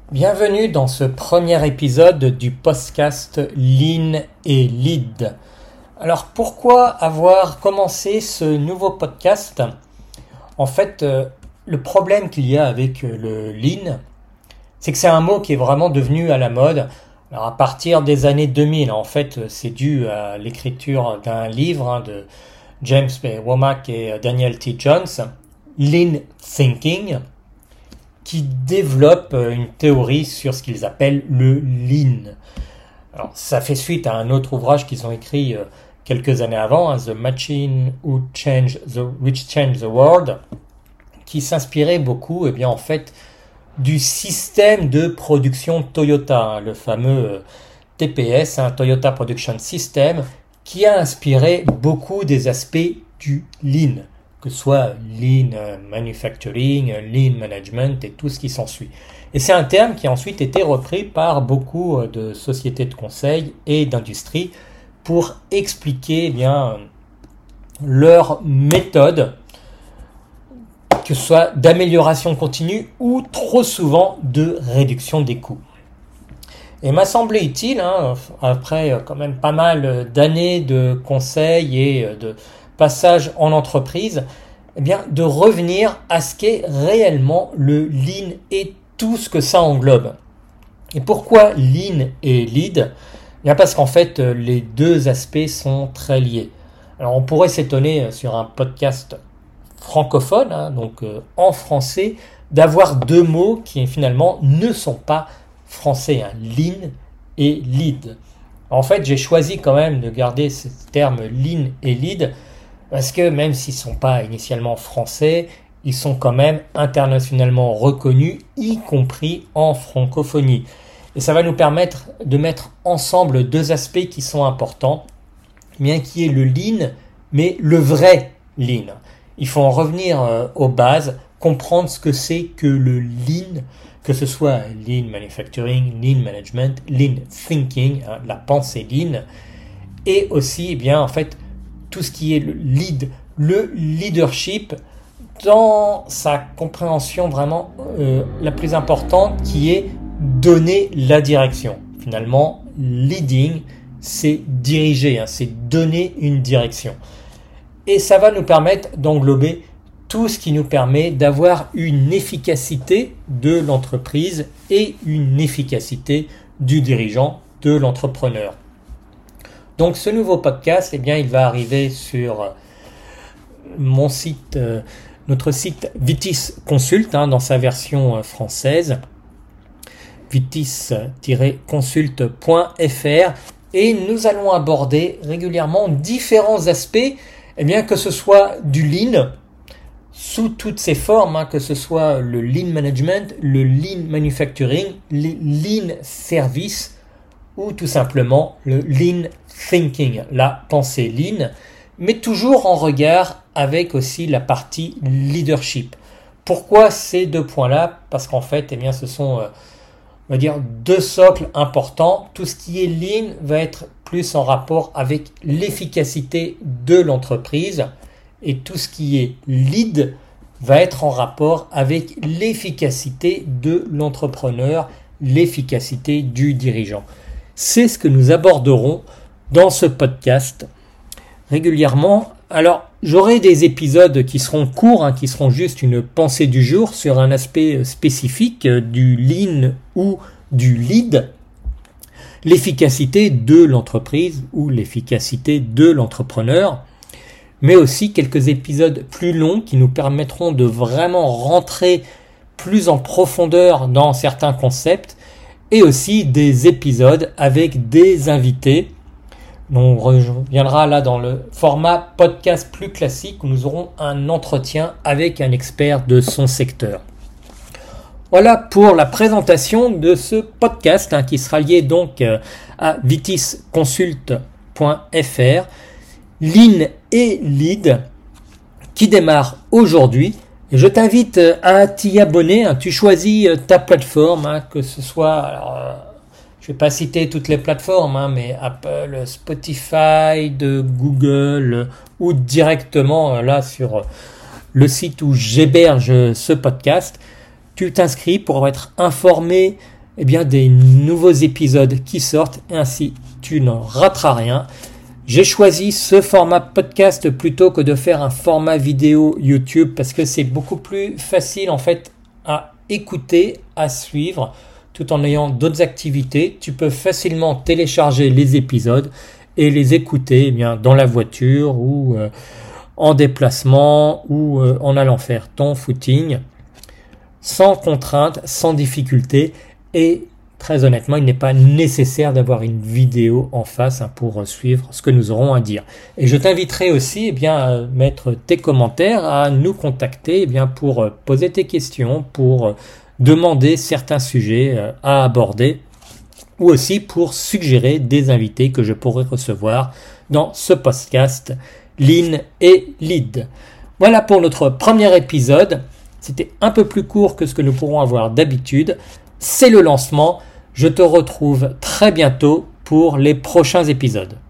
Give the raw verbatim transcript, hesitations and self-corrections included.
Bienvenue dans ce premier épisode du podcast Lean et Lead. Alors pourquoi avoir commencé ce nouveau podcast ? En fait, euh, le problème qu'il y a avec le Lean, c'est que c'est un mot qui est vraiment devenu à la mode. Alors à partir des années deux mille, en fait, c'est dû à l'écriture d'un livre hein, de James B. Womack et Daniel T. Jones, Lean Thinking, qui développe une théorie sur ce qu'ils appellent le Lean. Alors, ça fait suite à un autre ouvrage qu'ils ont écrit euh, quelques années avant, hein, The Machine Who Changed the, Which Changed the World, qui s'inspirait beaucoup, eh bien, en fait, du système de production Toyota, hein, le fameux euh, T P S, hein, Toyota Production System, qui a inspiré beaucoup des aspects du Lean, que ce soit Lean Manufacturing, Lean Management et tout ce qui s'ensuit. Et c'est un terme qui a ensuite été repris par beaucoup de sociétés de conseil et d'industrie pour expliquer eh bien, leur méthode, que ce soit d'amélioration continue ou trop souvent de réduction des coûts. Et m'a semblé utile, hein, après quand même pas mal d'années de conseils et de passage en entreprise, eh bien, de revenir à ce qu'est réellement le Lean et tout ce que ça englobe. Et pourquoi Lean et Lead ? Eh bien parce qu'en fait, les deux aspects sont très liés. Alors, on pourrait s'étonner sur un podcast francophone, hein, donc euh, en français, d'avoir deux mots qui finalement ne sont pas français, hein, Lean et Lead. En fait, j'ai choisi quand même de garder ce terme Lean et Lead parce que même s'ils ne sont pas initialement français, ils sont quand même internationalement reconnus, y compris en francophonie. Et ça va nous permettre de mettre ensemble deux aspects qui sont importants, bien qui est le Lean, mais le vrai Lean. Il faut en revenir aux bases, comprendre ce que c'est que le Lean, que ce soit Lean Manufacturing, Lean Management, Lean Thinking, hein, la pensée Lean, et aussi, eh bien, en fait, tout ce qui est le lead, le leadership, dans sa compréhension vraiment euh, la plus importante, qui est donner la direction. Finalement, leading, c'est diriger, hein, c'est donner une direction. Et ça va nous permettre d'englober tout ce qui nous permet d'avoir une efficacité de l'entreprise et une efficacité du dirigeant, de l'entrepreneur. Donc ce nouveau podcast, eh bien, il va arriver sur mon site, euh, notre site Vitis Consult, hein, dans sa version euh, française, vitis tiret consult point f r, et nous allons aborder régulièrement différents aspects, eh bien, que ce soit du Lean, sous toutes ses formes, hein, que ce soit le Lean Management, le Lean Manufacturing, le Lean Service, ou tout simplement le Lean Thinking, la pensée Lean, mais toujours en regard avec aussi la partie leadership. Pourquoi ces deux points-là ? Parce qu'en fait, eh bien, ce sont, euh, on va dire, deux socles importants. Tout ce qui est Lean va être plus en rapport avec l'efficacité de l'entreprise, et tout ce qui est Lead va être en rapport avec l'efficacité de l'entrepreneur, l'efficacité du dirigeant. C'est ce que nous aborderons dans ce podcast régulièrement. Alors, j'aurai des épisodes qui seront courts, hein, qui seront juste une pensée du jour sur un aspect spécifique du Lean ou du Lead, l'efficacité de l'entreprise ou l'efficacité de l'entrepreneur, mais aussi quelques épisodes plus longs qui nous permettront de vraiment rentrer plus en profondeur dans certains concepts, et aussi des épisodes avec des invités. On reviendra là dans le format podcast plus classique où nous aurons un entretien avec un expert de son secteur. Voilà pour la présentation de ce podcast, hein, qui sera lié donc à vitis consult point f r, Lean et Lead, qui démarre aujourd'hui. Et je t'invite à t'y abonner, hein. Tu choisis ta plateforme, hein, que ce soit, alors, euh, je ne vais pas citer toutes les plateformes, hein, mais Apple, Spotify, de Google, ou directement euh, là sur le site où j'héberge ce podcast. Tu t'inscris pour être informé eh bien, des nouveaux épisodes qui sortent et ainsi tu n'en rateras rien. J'ai choisi ce format podcast plutôt que de faire un format vidéo YouTube parce que c'est beaucoup plus facile en fait à écouter, à suivre tout en ayant d'autres activités. Tu peux facilement télécharger les épisodes et les écouter eh bien, dans la voiture ou euh, en déplacement ou euh, en allant faire ton footing sans contrainte, sans difficulté et très honnêtement, il n'est pas nécessaire d'avoir une vidéo en face hein, pour suivre ce que nous aurons à dire. Et je t'inviterai aussi eh bien, à mettre tes commentaires, à nous contacter eh bien, pour poser tes questions, pour demander certains sujets à aborder ou aussi pour suggérer des invités que je pourrais recevoir dans ce podcast Lean et Lead. Voilà pour notre premier épisode. C'était un peu plus court que ce que nous pourrons avoir d'habitude. C'est le lancement. Je te retrouve très bientôt pour les prochains épisodes.